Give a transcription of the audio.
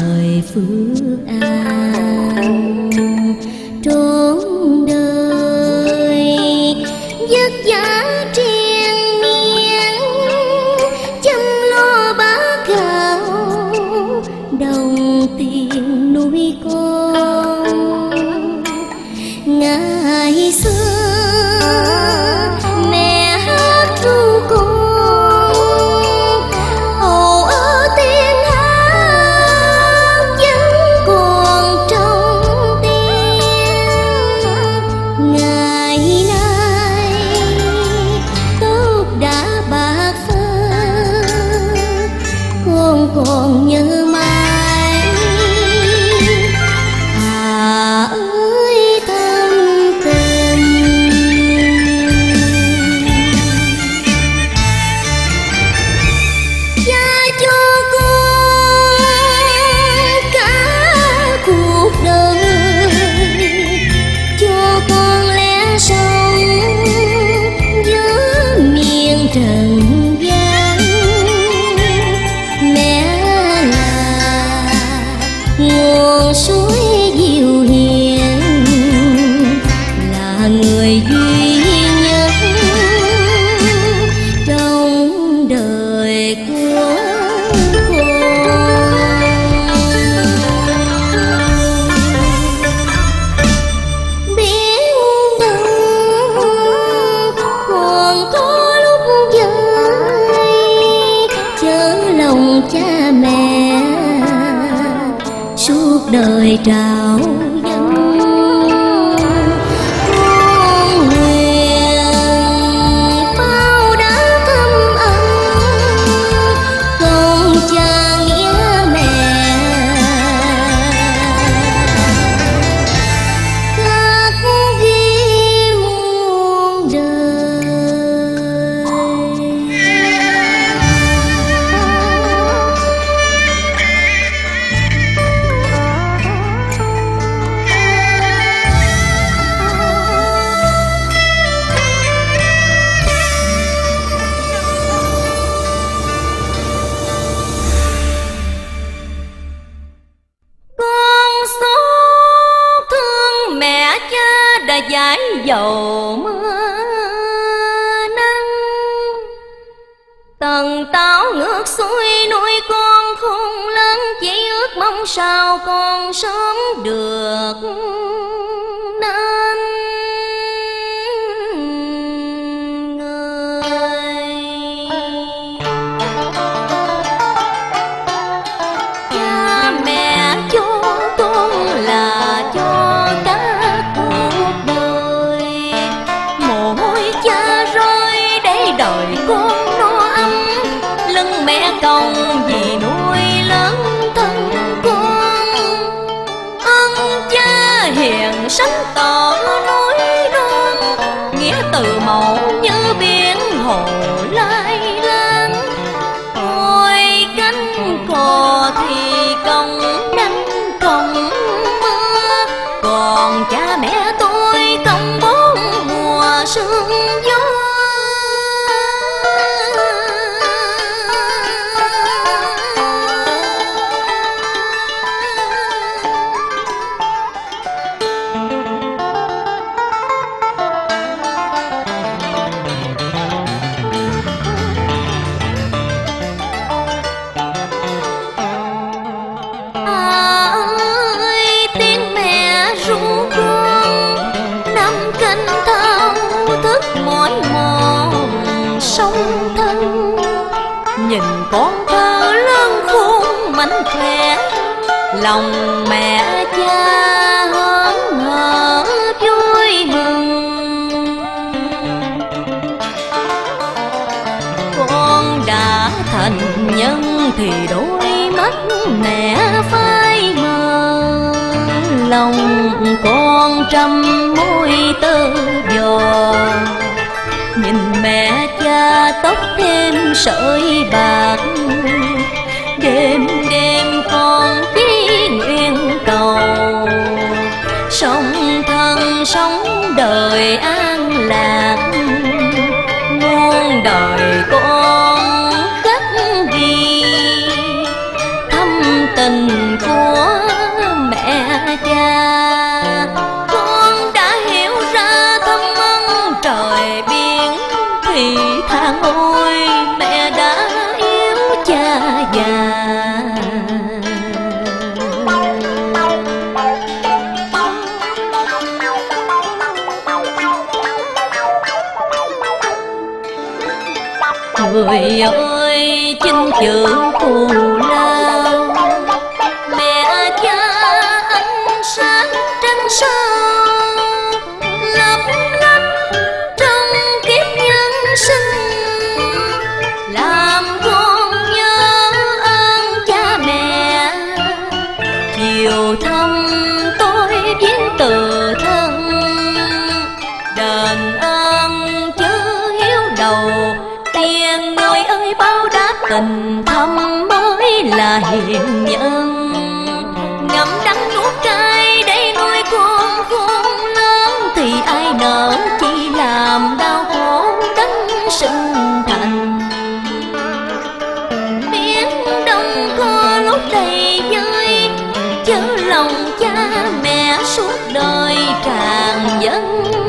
đời phước an. Trọn đời vất vả triền miên, chăm lo bát gạo đồng tiền nuôi con. Ngày xưa mẹ hát ru con, ồ ơ tiếng hát vẫn còn trong tiếng. Ngày nay tóc đã bạc phơ, con còn nhớ mãi. À ơi thâm tình, cha cho con cả cuộc đời, cho con lẽ sống giữa miền trần gian. Mẹ là nguồn suối dịu hiền, là người duy nhất trong đời của con. Biết đâu còn có lúc vơi chớ lòng cha mẹ, suốt đời trao dâng. Con nguyện bao đã thâm ân, công cha nghĩa mẹ khắc ghi muôn đời. Con xót thương mẹ cha đã dãi dầu mưa nắng, tần táo ngược xuôi nuôi con khôn lớn, chỉ ước mong sao con sớm được nên người. Cha mẹ cho con là cho cả cuộc đời, mồ hôi cha rơi để đời con no ấm, lưng mẹ còng vì nuôi lớn thân con. Ơn cha hiền sánh tỏ núi non, nghĩa từ mẫu như biển hồ lai lan. Ôi cánh cò thì còng nắng còng mưa, còn cha mẹ tôi còng bốn mùa sương gió. Ơi tiếng mẹ ru con, năm canh thao thức mỏi mòn sông thân. Nhìn con thơ lớn khôn mảnh khỏe, lòng mẹ cha hớn hở vui mừng. Con đã thành nhân thì đôi mắt mẹ phai mờ, lòng con trăm mối tơ vò. Nhìn mẹ cha tóc thêm sợi bạc, đêm đêm con chỉ nguyện cầu sống thân sống đời an lạc. Muôn đời con cất ghi thâm tình của người ơi chinh chữ thù lao, mẹ cha ánh sáng trăng sao lấp lánh trong kiếp nhân sinh, làm con nhớ ơn cha mẹ. Chiều thăm tôi viếng từ thân, đền ơn chớ hiếu đầu. Tiền người ơi báo đáp tình thâm mới là hiền nhân, ngậm đắng nuốt cay để nuôi con khôn lớn, thì ai nỡ chỉ làm đau khổ đất sinh thành. Biển đông có lúc đầy vơi, chớ lòng cha mẹ suốt đời tràn dâng